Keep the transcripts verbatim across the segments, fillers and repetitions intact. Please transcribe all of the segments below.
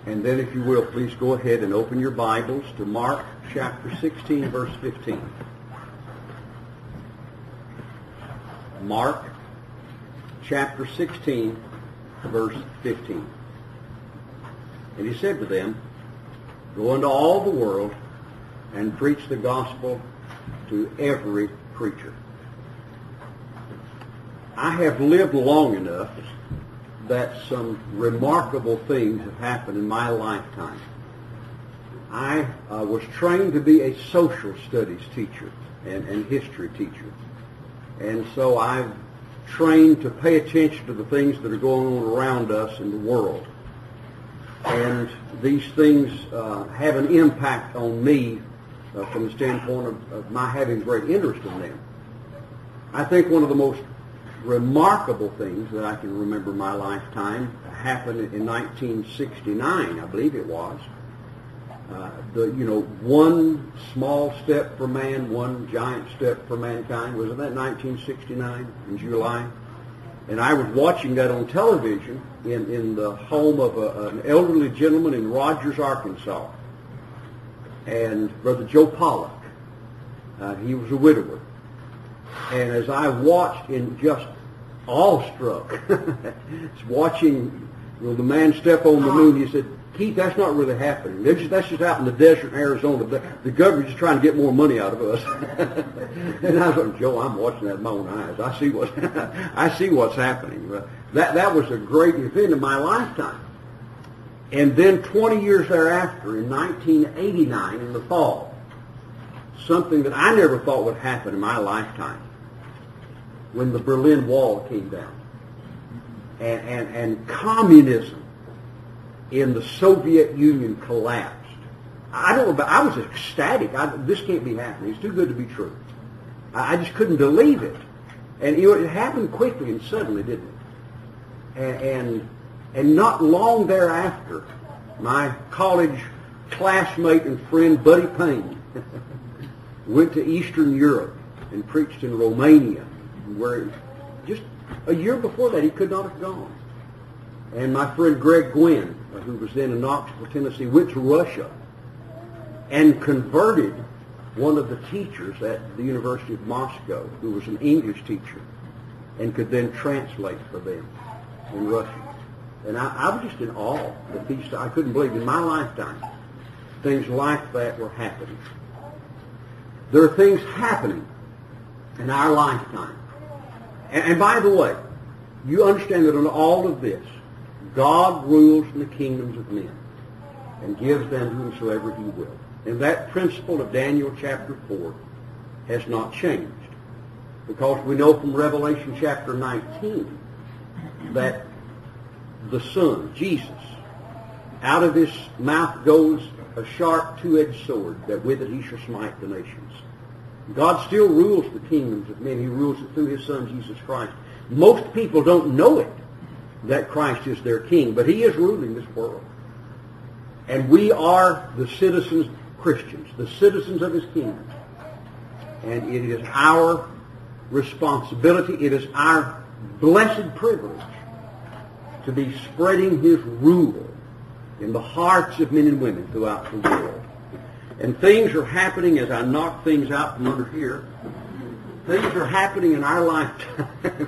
And then, if you will, please go ahead and open your Bibles to Mark chapter sixteen, verse fifteen. Mark chapter sixteen, verse fifteen. And he said to them, "Go into all the world and preach the gospel to every creature." I have lived long enough that some remarkable things have happened in my lifetime. I uh, was trained to be a social studies teacher and, and history teacher. And so I've trained to pay attention to the things that are going on around us in the world. And these things uh, have an impact on me uh, from the standpoint of, of my having great interest in them. I think one of the most remarkable things that I can remember in my lifetime happened in nineteen sixty-nine, I believe it was. Uh, the you know one small step for man, one giant step for mankind. Wasn't that nineteen sixty-nine in July? And I was watching that on television in in the home of a, an elderly gentleman in Rogers, Arkansas, and Brother Joe Pollock. Uh, he was a widower. And as I watched in just awestruck, watching you know, the man step on the moon, he said, "Keith, that's not really happening. They're just, that's just out in the desert in Arizona. The, the government's just trying to get more money out of us." And I was like, "Joe, I'm watching that with my own eyes. I see what I see what's happening." But that that was a great event in my lifetime. And then twenty years thereafter, in nineteen eighty-nine, in the fall, something that I never thought would happen in my lifetime, when the Berlin Wall came down, and, and, and communism in the Soviet Union collapsed. I don't know, but I was ecstatic. I, this can't be happening. It's too good to be true. I, I just couldn't believe it. And you know, it happened quickly and suddenly, didn't it? And, and, and not long thereafter, my college classmate and friend, Buddy Payne, went to Eastern Europe and preached in Romania, where just a year before that he could not have gone. And my friend Greg Gwynn, who was then in Knoxville, Tennessee, went to Russia and converted one of the teachers at the University of Moscow, who was an English teacher, and could then translate for them in Russian. And I, I was just in awe that these, I couldn't believe in my lifetime things like that were happening. There are things happening in our lifetime. And, and by the way, you understand that in all of this, God rules in the kingdoms of men and gives them to whomsoever he will. And that principle of Daniel chapter four has not changed. Because we know from Revelation chapter nineteen that the Son, Jesus, out of his mouth goes a sharp two-edged sword, that with it he shall smite the nations. God still rules the kingdoms of men. He rules it through his Son, Jesus Christ. Most people don't know it, that Christ is their king, but he is ruling this world. And we are the citizens, Christians, the citizens of his kingdom. And it is our responsibility, it is our blessed privilege to be spreading his rule in the hearts of men and women throughout the world. And things are happening, as I knock things out from under here, things are happening in our lifetime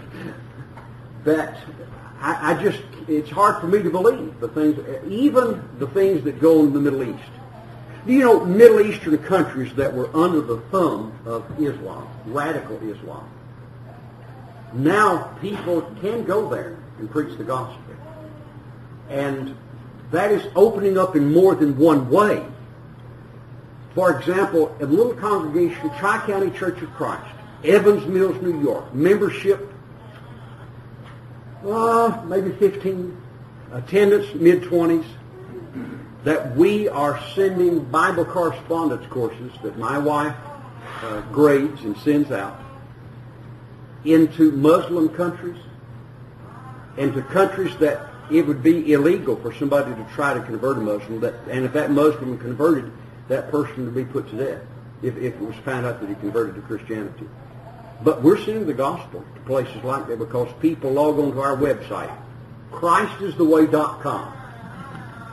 that I, I just, it's hard for me to believe. The things, even the things that go in the Middle East. You know, Middle Eastern countries that were under the thumb of Islam, radical Islam. Now people can go there and preach the gospel. And that is opening up in more than one way. For example, a little congregation, Tri-County Church of Christ, Evans Mills, New York, membership, uh, maybe fifteen, attendance mid-twenties, that we are sending Bible correspondence courses that my wife uh, grades and sends out into Muslim countries, into countries that it would be illegal for somebody to try to convert a Muslim, that, and if that Muslim converted, that person would be put to death if, if it was found out that he converted to Christianity. But we're sending the gospel to places like that because people log on to our website, Christ is the way dot com,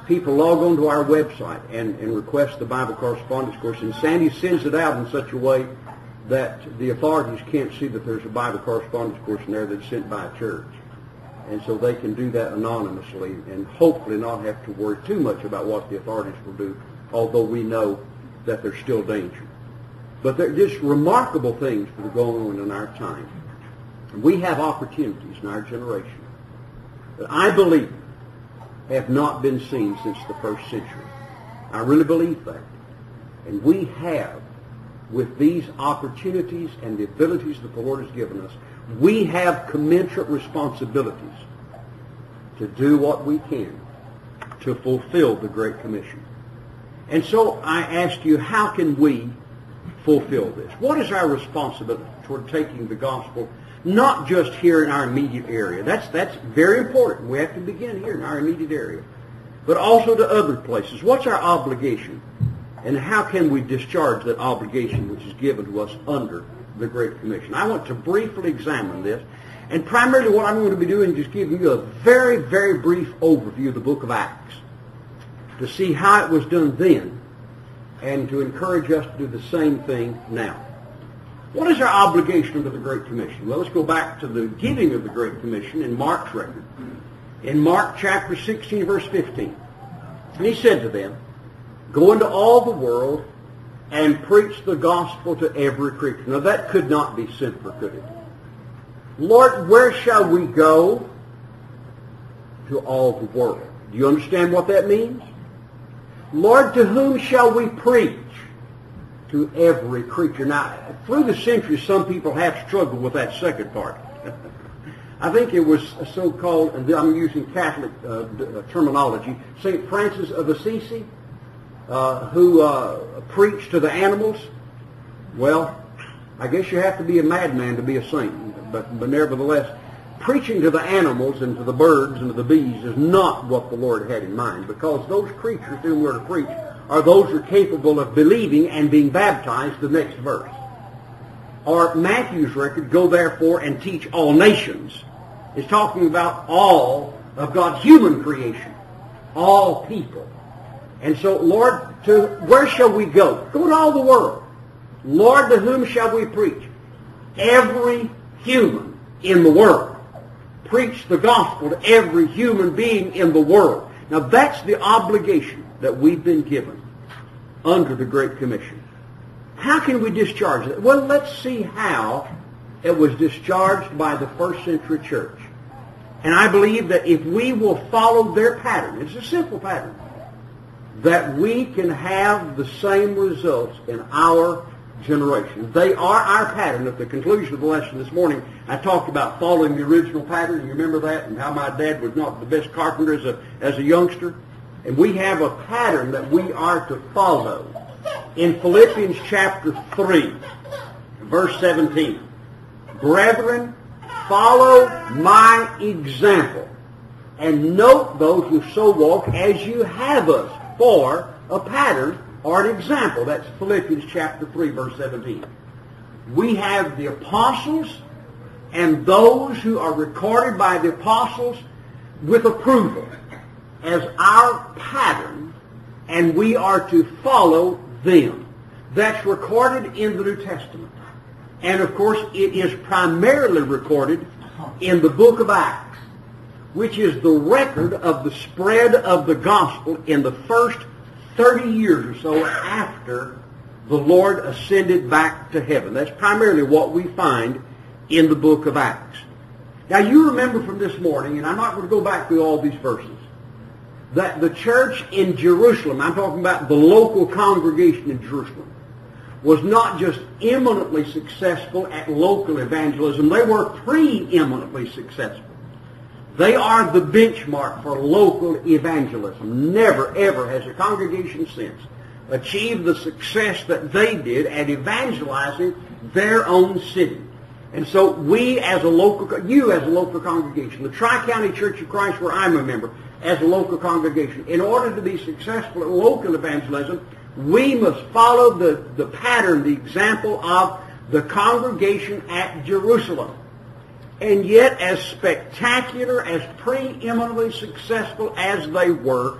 people log on to our website and, and request the Bible correspondence course, and Sandy sends it out in such a way that the authorities can't see that there's a Bible correspondence course in there that's sent by a church. And so they can do that anonymously and hopefully not have to worry too much about what the authorities will do, although we know that there's still danger. But they're just remarkable things that are going on in our time. We have opportunities in our generation that I believe have not been seen since the first century. I really believe that. And we have, with these opportunities and the abilities that the Lord has given us, we have commensurate responsibilities to do what we can to fulfill the Great Commission. And so I ask you, how can we fulfill this? What is our responsibility toward taking the gospel, not just here in our immediate area? That's, that's very important. We have to begin here in our immediate area, but also to other places. What's our obligation? And how can we discharge that obligation which is given to us under the Great Commission? I want to briefly examine this. And primarily what I'm going to be doing is just giving you a very, very brief overview of the book of Acts to see how it was done then and to encourage us to do the same thing now. What is our obligation under the Great Commission? Well, let's go back to the giving of the Great Commission in Mark's record. In Mark chapter sixteen, verse fifteen. And he said to them, "Go into all the world and preach the gospel to every creature." Now that could not be simpler, could it? Lord, where shall we go? To all the world. Do you understand what that means? Lord, to whom shall we preach? To every creature. Now, through the centuries, some people have struggled with that second part. I think it was so-called, and I'm using Catholic uh, terminology, Saint Francis of Assisi, uh, who uh, preached to the animals. Well, I guess you have to be a madman to be a saint, but, but nevertheless, preaching to the animals and to the birds and to the bees is not what the Lord had in mind, because those creatures whom we're to preach are those who are capable of believing and being baptized, the next verse. Or Matthew's record, "Go therefore and teach all nations," is talking about all of God's human creation, all people. And so, Lord, to where shall we go? Go to all the world. Lord, to whom shall we preach? Every human in the world. Preach the gospel to every human being in the world. Now that's the obligation that we've been given under the Great Commission. How can we discharge it? Well, let's see how it was discharged by the first century church. And I believe that if we will follow their pattern, it's a simple pattern, that we can have the same results in our generation. They are our pattern. At the conclusion of the lesson this morning, I talked about following the original pattern. You remember that? And how my dad was not the best carpenter as a, as a youngster. And we have a pattern that we are to follow. In Philippians chapter three, verse seventeen, "Brethren, follow my example, and note those who so walk as you have us for a pattern or an example." That's Philippians chapter three, verse seventeen. We have the apostles and those who are recorded by the apostles with approval as our pattern, and we are to follow them. That's recorded in the New Testament. And of course, it is primarily recorded in the book of Acts, which is the record of the spread of the gospel in the first thirty years or so after the Lord ascended back to heaven. That's primarily what we find in the book of Acts. Now you remember from this morning, and I'm not going to go back through all these verses, that the church in Jerusalem, I'm talking about the local congregation in Jerusalem, was not just eminently successful at local evangelism, they were preeminently successful. They are the benchmark for local evangelism. Never, ever has a congregation since achieved the success that they did at evangelizing their own city. And so we as a local, you as a local congregation, the Tri-County Church of Christ where I'm a member, as a local congregation, in order to be successful at local evangelism, we must follow the, the pattern, the example of the congregation at Jerusalem. And yet, as spectacular, as preeminently successful as they were,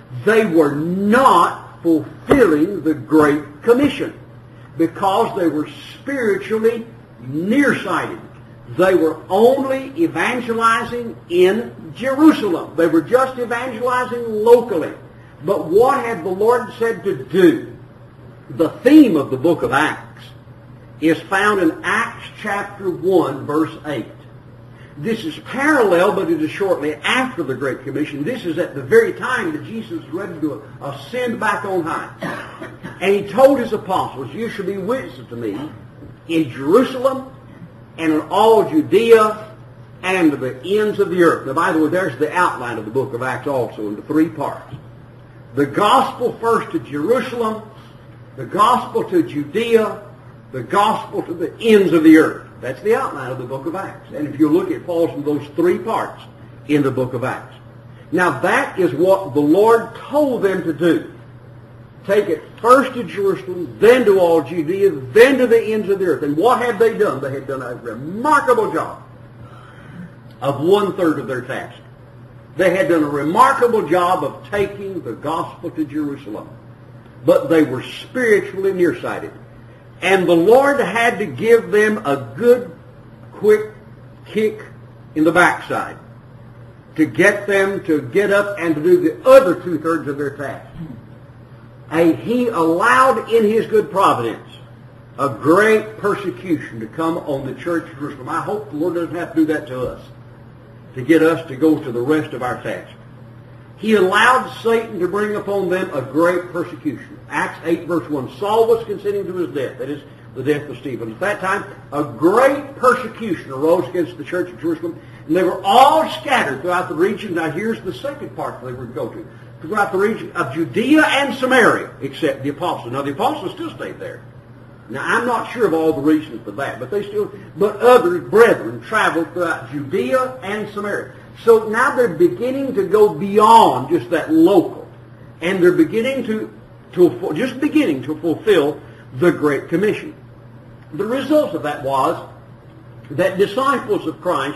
they were not fulfilling the Great Commission because they were spiritually nearsighted. They were only evangelizing in Jerusalem. They were just evangelizing locally. But what had the Lord said to do? The theme of the book of Acts is found in Acts chapter one, verse eight. This is parallel, but it is shortly after the Great Commission. This is at the very time that Jesus was ready to ascend back on high. And he told his apostles, you shall be witnesses to me in Jerusalem and in all Judea and to the ends of the earth. Now, by the way, there's the outline of the book of Acts also into three parts. The gospel first to Jerusalem, the gospel to Judea, the gospel to the ends of the earth. That's the outline of the book of Acts. And if you look, it falls in those three parts in the book of Acts. Now, that is what the Lord told them to do. Take it first to Jerusalem, then to all Judea, then to the ends of the earth. And what had they done? They had done a remarkable job of one-third of their task. They had done a remarkable job of taking the gospel to Jerusalem. But they were spiritually nearsighted. And the Lord had to give them a good, quick kick in the backside to get them to get up and to do the other two-thirds of their task. And he allowed in his good providence a great persecution to come on the church of Jerusalem. I hope the Lord doesn't have to do that to us, to get us to go to the rest of our task. He allowed Satan to bring upon them a great persecution. Acts eight, verse one. Saul was consenting to his death. That is, the death of Stephen. At that time, a great persecution arose against the church of Jerusalem, and they were all scattered throughout the region. Now, here's the second part they were to go to. Throughout the region of Judea and Samaria, except the apostles. Now, the apostles still stayed there. Now, I'm not sure of all the reasons for that, but they still, but other brethren traveled throughout Judea and Samaria. So now they're beginning to go beyond just that local, and they're beginning to, to just beginning to fulfill the Great Commission. The result of that was that disciples of Christ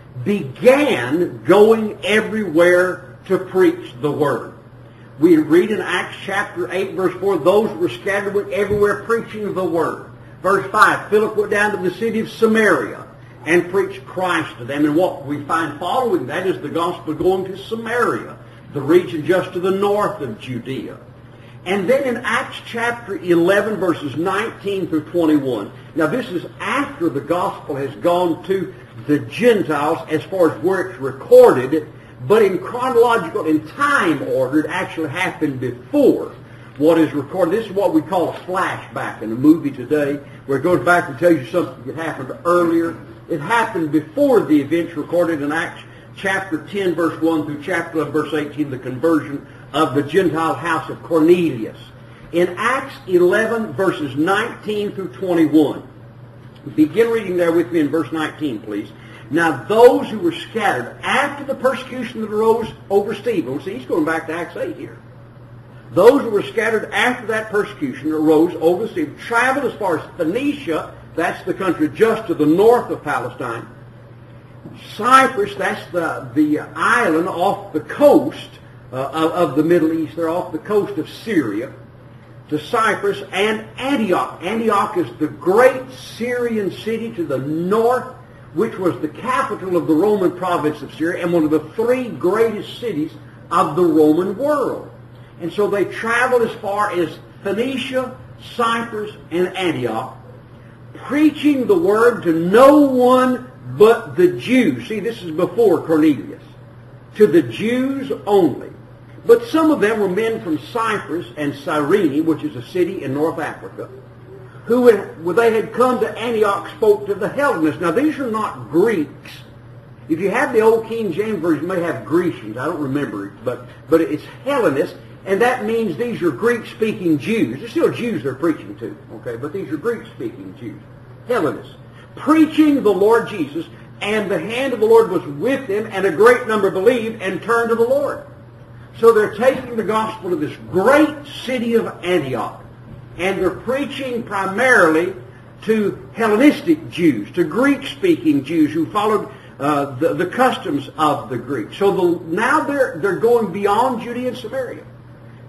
began going everywhere to preach the Word. We read in Acts chapter eight, verse four, those were scattered went everywhere preaching the Word. Verse five, Philip went down to the city of Samaria and preached Christ to them. And what we find following that is the gospel going to Samaria, the region just to the north of Judea. And then in Acts chapter eleven, verses nineteen through twenty-one. Now this is after the gospel has gone to the Gentiles as far as where it's recorded, but in chronological, in time order, it actually happened before what is recorded. This is what we call a flashback in a movie today, where it goes back and tells you something that happened earlier. It happened before the events recorded in Acts chapter ten, verse one through chapter eleven, verse eighteen, the conversion of the Gentile house of Cornelius. In Acts eleven, verses nineteen through twenty-one, begin reading there with me in verse nineteen, please. Now those who were scattered after the persecution that arose over Stephen, see, he's going back to Acts eight here. Those who were scattered after that persecution arose over Stephen, traveled as far as Phoenicia, that's the country just to the north of Palestine. Cyprus, that's the, the island off the coast uh, of, of the Middle East. They're off the coast of Syria. To Cyprus and Antioch. Antioch is the great Syrian city to the north, which was the capital of the Roman province of Syria and one of the three greatest cities of the Roman world. And so they traveled as far as Phoenicia, Cyprus, and Antioch, preaching the word to no one but the Jews. See, this is before Cornelius. To the Jews only. But some of them were men from Cyprus and Cyrene, which is a city in North Africa, who, had, when they had come to Antioch, spoke to the Hellenists. Now, these are not Greeks. If you have the old King James Version, you may have Grecians. I don't remember it, but, but it's Hellenists, and that means these are Greek-speaking Jews. They're still Jews they're preaching to, okay, but these are Greek-speaking Jews, Hellenists, preaching the Lord Jesus, and the hand of the Lord was with them, and a great number believed and turned to the Lord. So they're taking the gospel to this great city of Antioch, and they're preaching primarily to Hellenistic Jews, to Greek-speaking Jews who followed uh, the, the customs of the Greeks. So the, now they're, they're going beyond Judea and Samaria.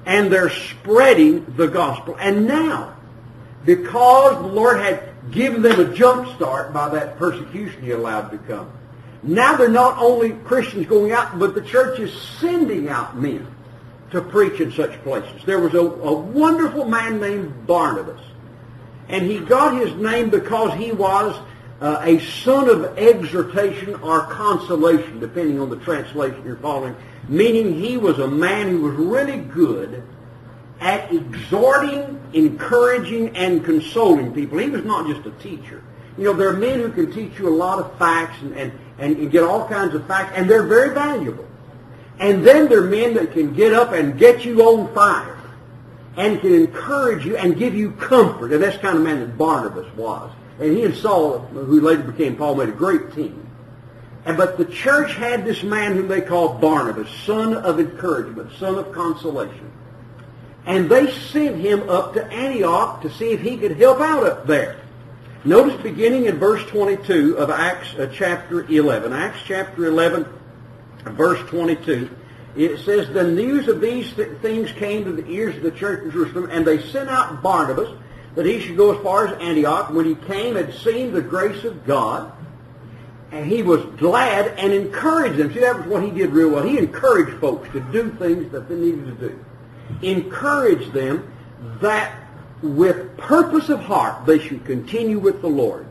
And they're spreading the gospel. And now, because the Lord had given them a jump start by that persecution He allowed to come, now they're not only Christians going out, but the church is sending out men to preach in such places. There was a, a wonderful man named Barnabas. And he got his name because he was uh, a son of exhortation or consolation, depending on the translation you're following, meaning he was a man who was really good at exhorting, encouraging, and consoling people. He was not just a teacher. You know, there are men who can teach you a lot of facts and, and, and get all kinds of facts, and they're very valuable. And then there are men that can get up and get you on fire and can encourage you and give you comfort. And that's the kind of man that Barnabas was. And he and Saul, who later became Paul, made a great team. And, but the church had this man whom they called Barnabas, son of encouragement, son of consolation. And they sent him up to Antioch to see if he could help out up there. Notice beginning in verse twenty-two of Acts uh, chapter eleven. Acts chapter eleven, verse twenty-two. It says, the news of these th- things came to the ears of the church in Jerusalem, and they sent out Barnabas that he should go as far as Antioch. When he came and seen the grace of God, and he was glad and encouraged them. See, that was what he did real well. He encouraged folks to do things that they needed to do. Encouraged them that with purpose of heart they should continue with the Lord.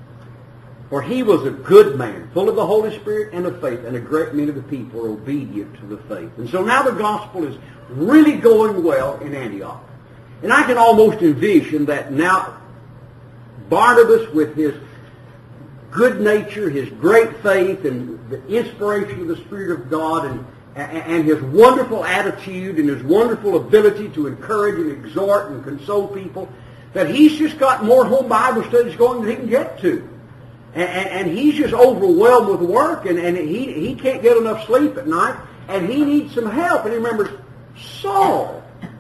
For he was a good man, full of the Holy Spirit and of faith, and a great many of the people are obedient to the faith. And so now the gospel is really going well in Antioch. And I can almost envision that now Barnabas, with his good nature, his great faith, and the inspiration of the Spirit of God, and, and his wonderful attitude, and his wonderful ability to encourage and exhort and console people, that he's just got more home Bible studies going than he can get to. And, and he's just overwhelmed with work, and, and he, he can't get enough sleep at night, and he needs some help. And he remembers Saul,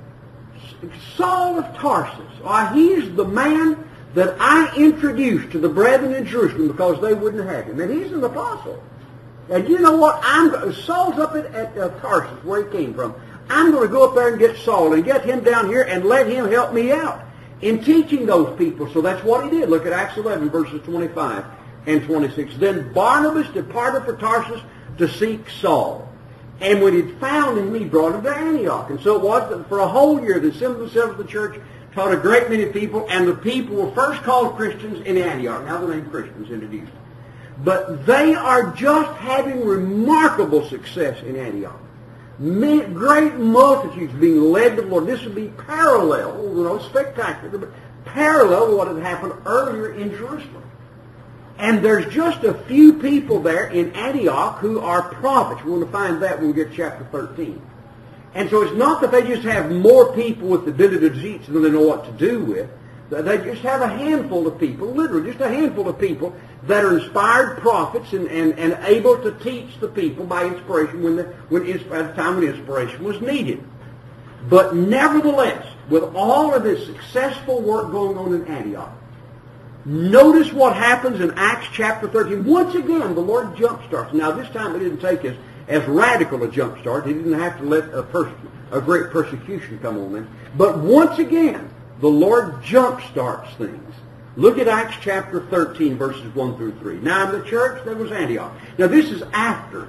Saul of Tarsus. Why, he's the man that I introduced to the brethren in Jerusalem because they wouldn't have him. And he's an apostle. And you know what? I'm Saul's up at, at uh, Tarsus, where he came from. I'm going to go up there and get Saul and get him down here and let him help me out in teaching those people. So that's what he did. Look at Acts eleven, verses twenty-five and twenty-six. Then Barnabas departed for Tarsus to seek Saul. And when he'd found him, he brought him to Antioch. And so it was that for a whole year they assembled themselves to the church, taught a great many people, and the people were first called Christians in Antioch. Now the name Christians introduced. But they are just having remarkable success in Antioch. Many, great multitudes being led to the Lord. This would be parallel, you know, spectacular, but parallel to what had happened earlier in Jerusalem. And there's just a few people there in Antioch who are prophets. We're going to find that when we get to chapter thirteen. And so it's not that they just have more people with the ability to teach than they know what to do with. They just have a handful of people, literally just a handful of people, that are inspired prophets and, and, and able to teach the people by inspiration when the, when at the time when inspiration was needed. But nevertheless, with all of this successful work going on in Antioch, notice what happens in Acts chapter thirteen. Once again, the Lord jumpstarts. Now, this time it didn't take as, as radical a jumpstart. He didn't have to let a, pers- a great persecution come on them. But once again, the Lord jumpstarts things. Look at Acts chapter thirteen, verses one through three. Now, in the church, there was Antioch. Now, this is after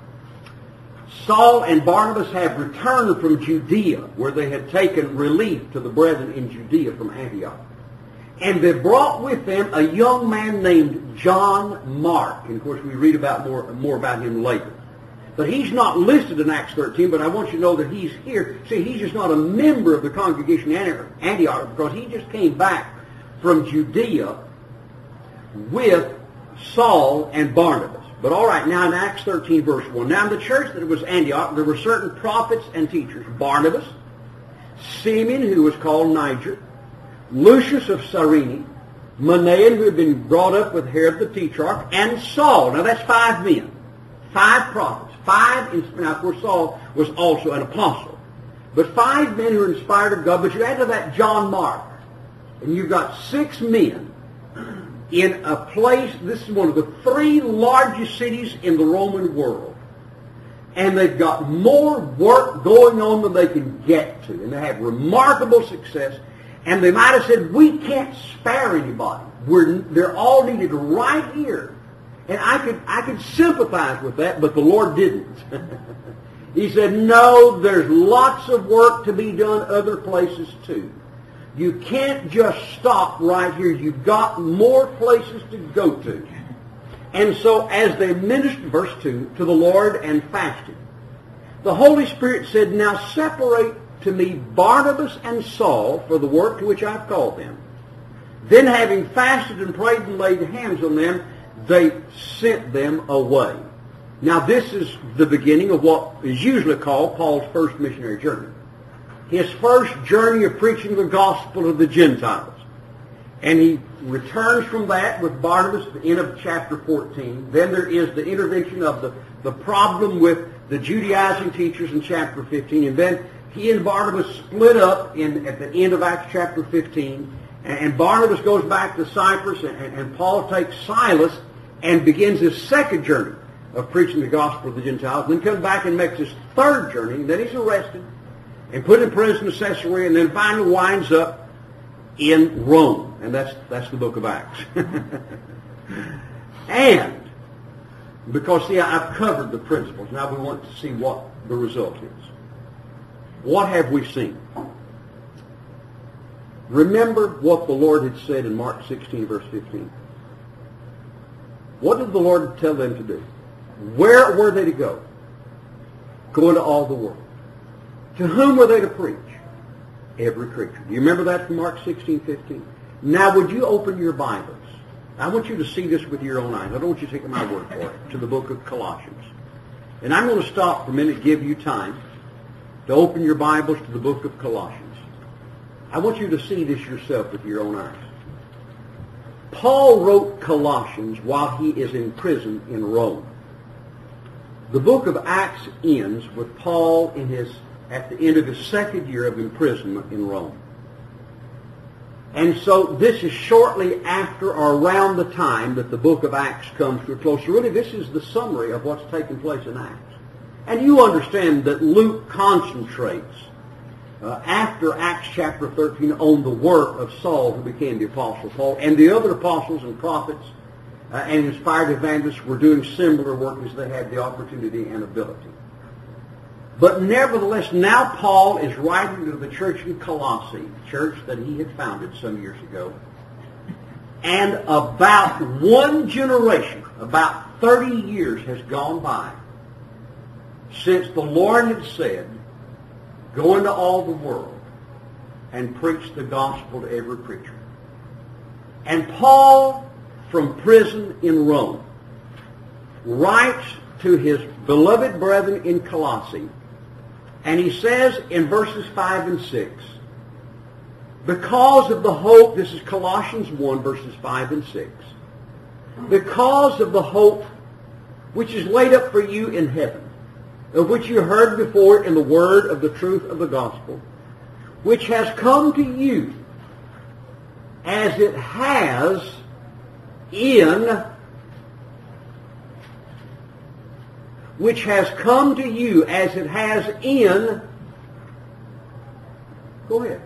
Saul and Barnabas have returned from Judea, where they had taken relief to the brethren in Judea from Antioch. And they brought with them a young man named John Mark. And, of course, we read about more, more about him later. But he's not listed in Acts thirteen, but I want you to know that he's here. See, he's just not a member of the congregation in Antioch because he just came back from Judea with Saul and Barnabas. But all right, now in Acts thirteen, verse one. Now in the church that was Antioch, there were certain prophets and teachers. Barnabas, Simeon, who was called Niger, Lucius of Cyrene, Manaen, who had been brought up with Herod the Tetrarch, and Saul. Now that's five men. Five prophets. Five, now of course Saul was also an apostle. But five men who were inspired of God. But you add to that John Mark. And you've got six men in a place, this is one of the three largest cities in the Roman world. and they've got more work going on than they can get to, and they have remarkable success, and they might have said, we can't spare anybody. We're, they're all needed right here. And I could, I could sympathize with that, but the Lord didn't. He said, no, there's lots of work to be done other places too. You can't just stop right here. You've got more places to go to. And so as they ministered, verse two, to the Lord and fasted, the Holy Spirit said, now separate to me Barnabas and Saul for the work to which I've called them. Then having fasted and prayed and laid hands on them, they sent them away. Now this is the beginning of what is usually called Paul's first missionary journey. His first journey of preaching the gospel to the Gentiles. And he returns from that with Barnabas at the end of chapter fourteen. Then there is the intervention of the, the problem with the Judaizing teachers in chapter fifteen. And then he and Barnabas split up in, at the end of Acts chapter fifteen. And, and Barnabas goes back to Cyprus, and, and, and Paul takes Silas and begins his second journey of preaching the gospel to the Gentiles. And then comes back and makes his third journey. And then he's arrested and put in prison in Caesarea, and then finally winds up in Rome. And that's, that's the book of Acts. And, because, see, I've covered the principles. Now we want to see what the result is. What have we seen? Remember what the Lord had said in Mark sixteen, verse fifteen. What did the Lord tell them to do? Where were they to go? Go into all the world. To whom were they to preach? Every creature. Do you remember that from Mark sixteen, fifteen? Now would you open your Bibles? I want you to see this with your own eyes. I don't want you to take my word for it. To the book of Colossians. And I'm going to stop for a minute and give you time to open your Bibles to the book of Colossians. I want you to see this yourself with your own eyes. Paul wrote Colossians while he is in prison in Rome. The book of Acts ends with Paul in his, at the end of his second year of imprisonment in Rome. And so this is shortly after or around the time that the book of Acts comes to a close. So really this is the summary of what's taken place in Acts. And you understand that Luke concentrates uh, after Acts chapter thirteen on the work of Saul, who became the Apostle Paul, and the other apostles and prophets uh, and inspired evangelists were doing similar work as they had the opportunity and ability. But nevertheless, now Paul is writing to the church in Colossae, the church that he had founded some years ago. And about one generation, about thirty years has gone by since the Lord had said, go into all the world and preach the gospel to every creature. And Paul, from prison in Rome, writes to his beloved brethren in Colossae, and he says in verses five and six, because of the hope, this is Colossians one, verses five and six, because of the hope which is laid up for you in heaven, of which you heard before in the word of the truth of the gospel, which has come to you as it has in which has come to you as it has in, go ahead,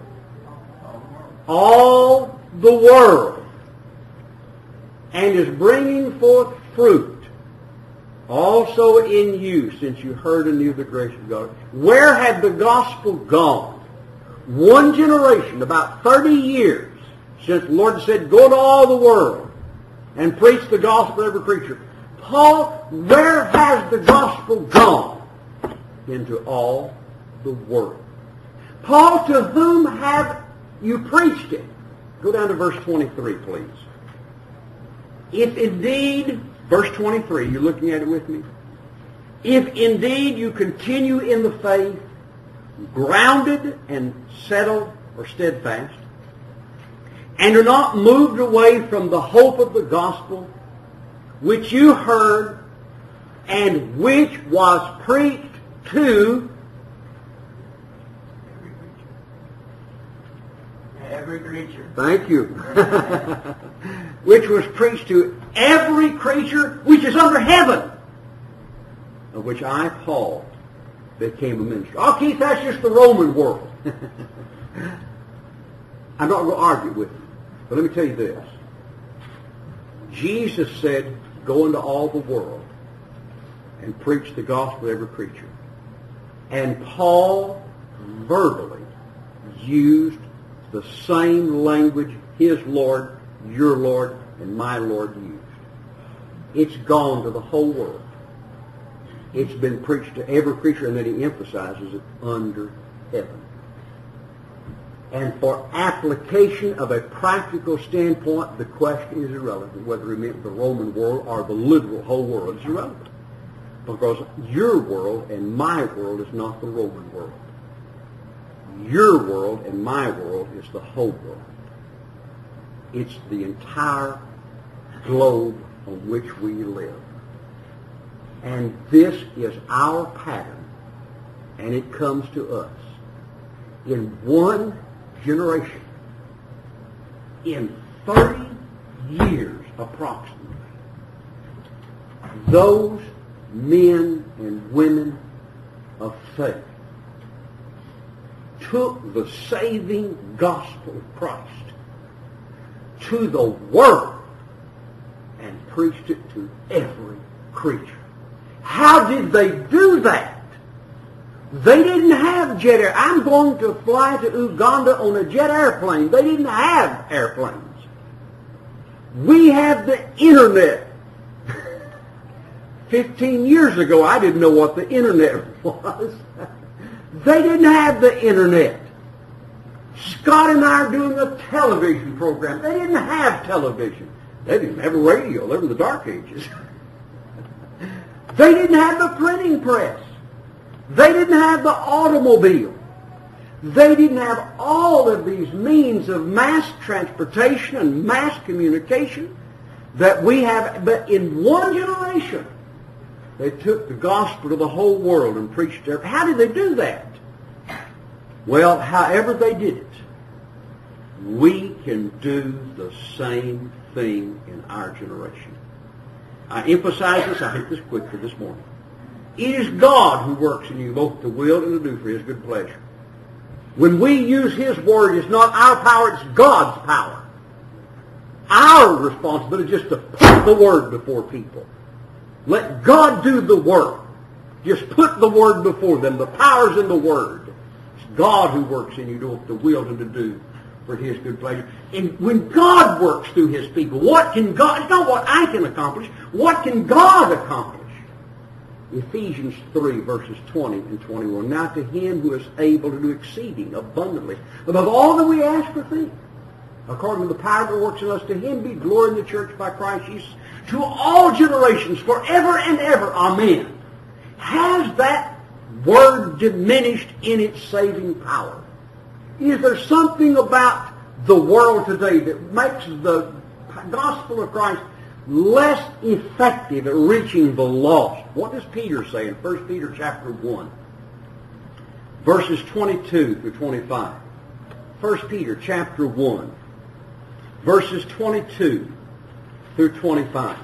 all the world, and is bringing forth fruit also in you, since you heard and knew the grace of God. Where had the gospel gone? One generation, about thirty years, since the Lord said, go to all the world and preach the gospel to every creature. Paul, where has the gospel gone? Into all the world. Paul, to whom have you preached it? Go down to verse twenty-three, please. If indeed, verse twenty-three, you're looking at it with me? If indeed you continue in the faith, grounded and settled or steadfast, and are not moved away from the hope of the gospel, which you heard, and which was preached to every creature. Thank you. Which was preached to every creature which is under heaven. of which I, Paul, became a minister. Oh, Keith, that's just the Roman world. I'm not going to argue with you, but let me tell you this. Jesus said, go into all the world and preach the gospel to every creature. And Paul verbally used the same language his Lord, your Lord, and my Lord used. It's gone to the whole world. It's been preached to every creature, and then he emphasizes it under heaven. And for application of a practical standpoint, the question is irrelevant, whether it meant the Roman world or the literal whole world. It's irrelevant. Because your world and my world is not the Roman world. Your world and my world is the whole world. It's the entire globe on which we live. And this is our pattern, and it comes to us. In one generation, in thirty years approximately, those men and women of faith took the saving gospel of Christ to the world and preached it to every creature. How did they do that? They didn't have jet air. I'm going to fly to Uganda on a jet airplane. They didn't have airplanes. We have the internet. Fifteen years ago, I didn't know what the internet was. They didn't have the internet. Scott and I are doing a television program. They didn't have television. They didn't have a radio. They were in the dark ages. They didn't have the printing press. They didn't have the automobile. They didn't have all of these means of mass transportation and mass communication that we have. But in one generation, they took the gospel to the whole world and preached it. How did they do that? Well, however they did it, we can do the same thing in our generation. I emphasize this, I hit this quickly this morning. It is God who works in you both to will and to do for His good pleasure. When we use His word, it's not our power, it's God's power. Our responsibility is just to put the word before people. Let God do the work. Just put the word before them. The power's in the word. It's God who works in you both to will and to do for His good pleasure. And when God works through His people, what can God, it's not what I can accomplish, what can God accomplish? Ephesians three, verses twenty and twenty-one. Now to Him who is able to do exceeding abundantly above all that we ask or think, according to the power that works in us, to Him be glory in the church by Christ Jesus, to all generations, forever and ever. Amen. Has that word diminished in its saving power? Is there something about the world today that makes the gospel of Christ less effective at reaching the lost? What does Peter say in First Peter chapter one, verses twenty-two through twenty-five? First Peter chapter one, verses twenty-two through twenty-five.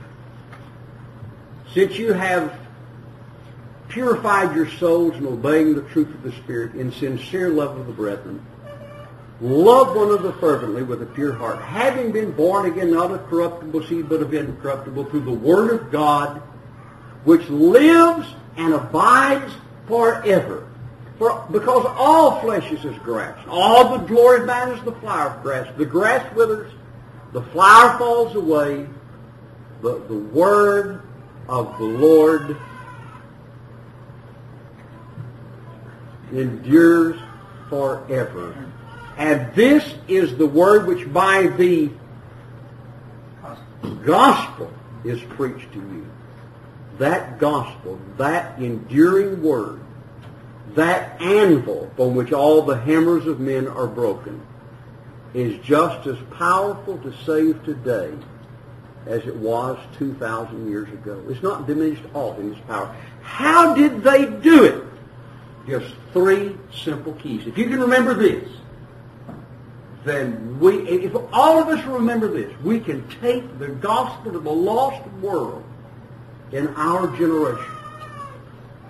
Since you have purified your souls in obeying the truth of the Spirit in sincere love of the brethren, love one another fervently with a pure heart, having been born again, not of corruptible seed, but of incorruptible, through the Word of God, which lives and abides forever. For, because all flesh is as grass. All the glory of man is the flower of grass. The grass withers, the flower falls away, but the word of the Lord endures forever. And this is the word which by the gospel is preached to you. That gospel, that enduring word, that anvil from which all the hammers of men are broken, is just as powerful to save today as it was two thousand years ago. It's not diminished off in its power. How did they do it? Just three simple keys. If you can remember this, then we, if all of us remember this, we can take the gospel to the lost world in our generation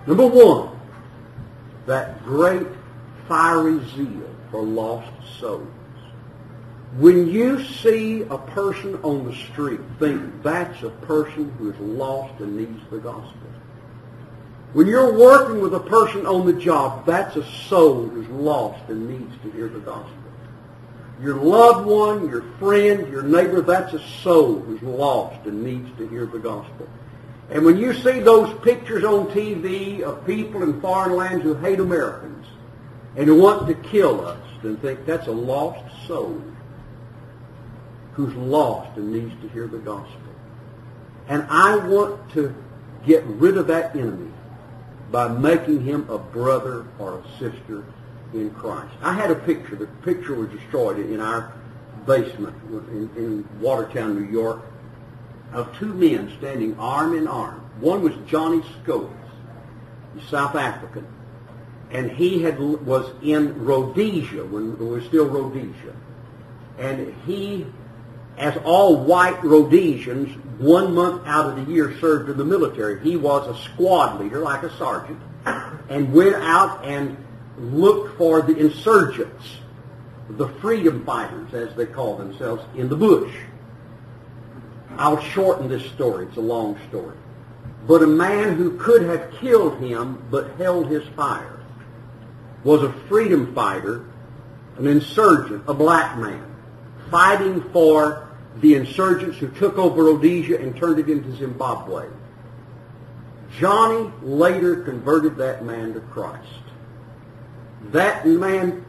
Number one, that great fiery zeal for lost souls. When you see a person on the street, think that's a person who is lost and needs the gospel. When you're working with a person on the job, that's a soul who's lost and needs to hear the gospel. Your loved one, your friend, your neighbor, that's a soul who's lost and needs to hear the gospel. And when you see those pictures on T V of people in foreign lands who hate Americans and who want to kill us, then think that's a lost soul who's lost and needs to hear the gospel. And I want to get rid of that enemy by making him a brother or a sister in Christ. I had a picture. The picture was destroyed in our basement in, in Watertown, New York, of two men standing arm in arm. One was Johnny Scotes, South African, and he had was in Rhodesia when it was still Rhodesia. And he, as all white Rhodesians, one month out of the year served in the military. He was a squad leader, like a sergeant, and went out and looked for the insurgents, the freedom fighters, as they call themselves, in the bush. I'll shorten this story. It's a long story. But a man who could have killed him but held his fire was a freedom fighter, an insurgent, a black man, fighting for the insurgents who took over Rhodesia and turned it into Zimbabwe. Johnny later converted that man to Christ. That man,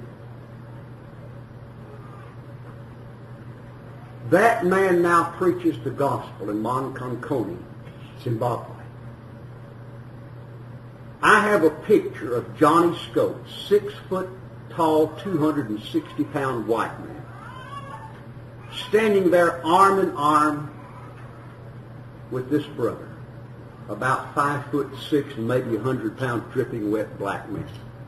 that man now preaches the gospel in Monkonkoni, Zimbabwe. I have a picture of Johnny Scotes, six foot tall, two hundred sixty pound white man, standing there arm in arm with this brother, about five foot six and maybe a hundred pound dripping wet black man.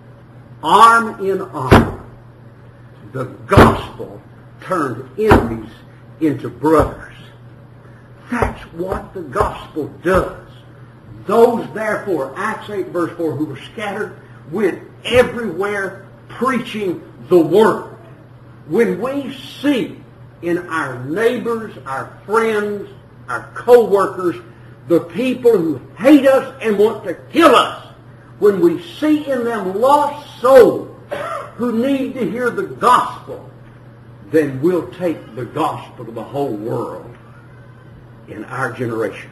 Arm in arm. The gospel turned enemies into brothers. That's what the gospel does. Those, therefore, Acts eight, verse four, who were scattered, went everywhere preaching the word. When we see in our neighbors, our friends, our co-workers, the people who hate us and want to kill us, when we see in them lost souls who need to hear the gospel, then we'll take the gospel to the whole world in our generation.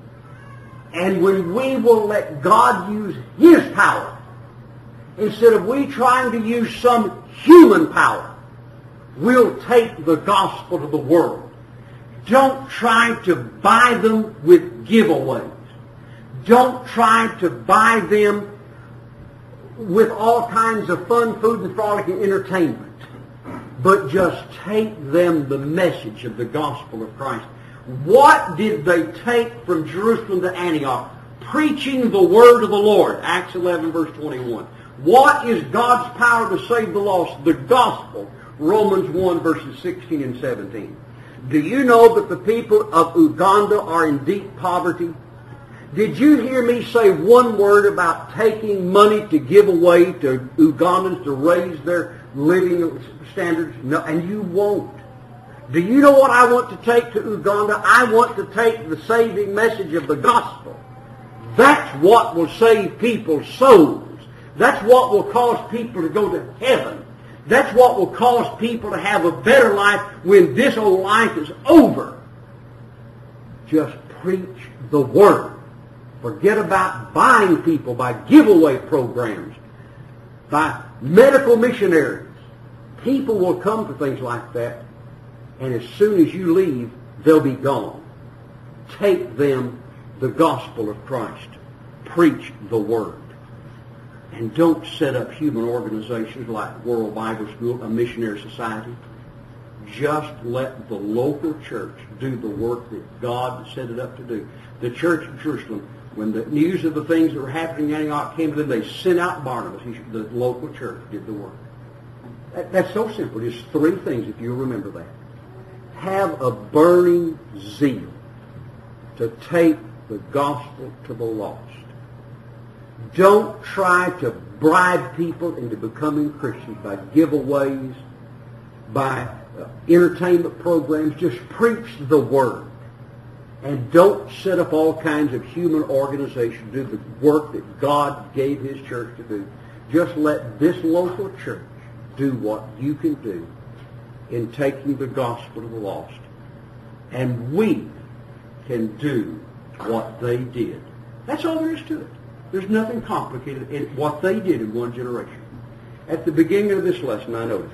And when we will let God use His power, instead of we trying to use some human power, we'll take the gospel to the world. Don't try to buy them with giveaways. Don't try to buy them with all kinds of fun, food, and frolicking entertainment. But just take them the message of the gospel of Christ. What did they take from Jerusalem to Antioch? Preaching the word of the Lord. Acts eleven, verse twenty-one. What is God's power to save the lost? The gospel. Romans one, verses sixteen and seventeen. Do you know that the people of Uganda are in deep poverty? Did you hear me say one word about taking money to give away to Ugandans to raise their living standards? No, and you won't. Do you know what I want to take to Uganda? I want to take the saving message of the gospel. That's what will save people's souls. That's what will cause people to go to heaven. That's what will cause people to have a better life when this old life is over. Just preach the word. Forget about buying people by giveaway programs, by medical missionaries. People will come to things like that, and as soon as you leave, they'll be gone. Take them the gospel of Christ. Preach the word. And don't set up human organizations like World Bible School, a missionary society. Just let the local church do the work that God set it up to do. The church of Jerusalem, when the news of the things that were happening in Antioch came to them, they sent out Barnabas. He, the local church did the work. That, that's so simple. Just three things, if you remember that. Have a burning zeal to take the gospel to the lost. Don't try to bribe people into becoming Christians by giveaways, by uh, entertainment programs. Just preach the Word. And don't set up all kinds of human organizations to do the work that God gave His church to do. Just let this local church do what you can do in taking the gospel to the lost. And we can do what they did. That's all there is to it. There's nothing complicated in what they did in one generation. At the beginning of this lesson, I noticed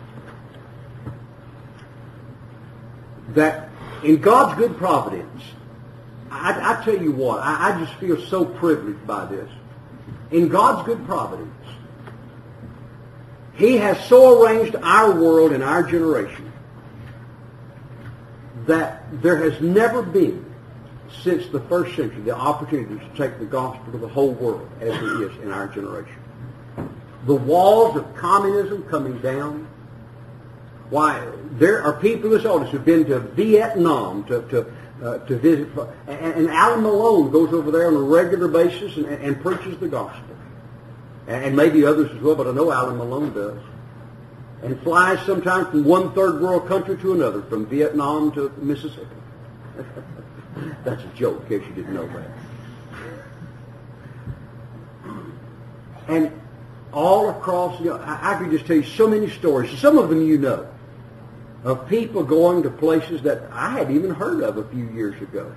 that in God's good providence, I, I tell you what, I, I just feel so privileged by this. In God's good providence, He has so arranged our world and our generation that there has never been, since the first century, the opportunity to take the gospel to the whole world as it is in our generation. The walls of communism coming down. Why, there are people in this audience who've been to Vietnam to, to, uh, to visit. And, and Alan Malone goes over there on a regular basis and, and preaches the gospel. And, and maybe others as well, but I know Alan Malone does. And flies sometimes from one third world country to another, from Vietnam to Mississippi. That's a joke, in case you didn't know that. And all across, you know, I, I could just tell you so many stories. Some of them you know, of people going to places that I hadn't even heard of a few years ago.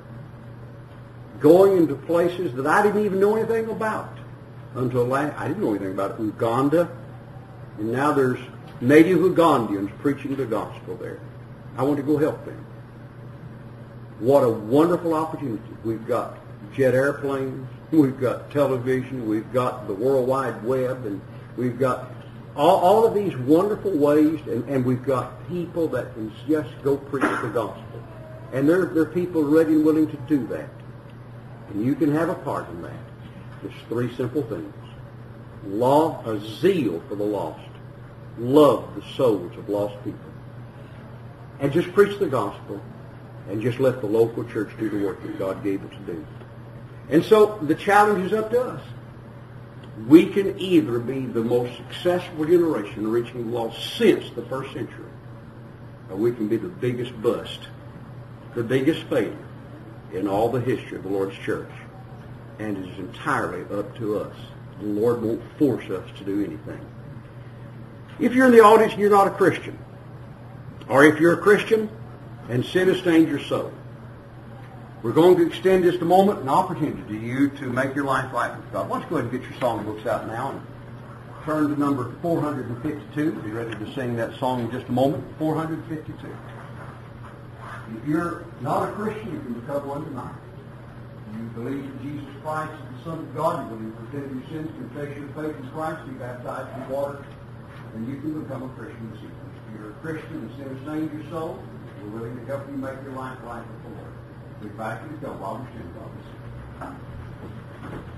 Going into places that I didn't even know anything about until last. I didn't know anything about Uganda, and now there's native Ugandans preaching the gospel there. I want to go help them. What a wonderful opportunity. We've got jet airplanes, we've got television, we've got the World Wide Web, and we've got all, all of these wonderful ways, and, and we've got people that can just go preach the gospel. And there, there are people ready and willing to do that. And you can have a part in that. It's three simple things. Law, a zeal for the lost. Love the souls of lost people. And just preach the gospel. And just let the local church do the work that God gave it to do. And so the challenge is up to us. We can either be the most successful generation in reaching the lost since the first century, or we can be the biggest bust, the biggest failure in all the history of the Lord's church. And it is entirely up to us. The Lord won't force us to do anything. If you're in the audience and you're not a Christian, or if you're a Christian and sin has stained your soul, we're going to extend just a moment, an opportunity to you to make your life right with God. Why don't you go ahead and get your songbooks out now and turn to number four hundred fifty-two. We'll be ready to sing that song in just a moment. four hundred fifty-two. If you're not a Christian, you can become one tonight. You believe that Jesus Christ is the Son of God. You believe in repentance of your sins, confess your faith in Christ, be baptized in water, and you can become a Christian this evening. If you're a Christian and sin has stained your soul, we're willing to help you make your life right with the Lord. We're back to go while we're still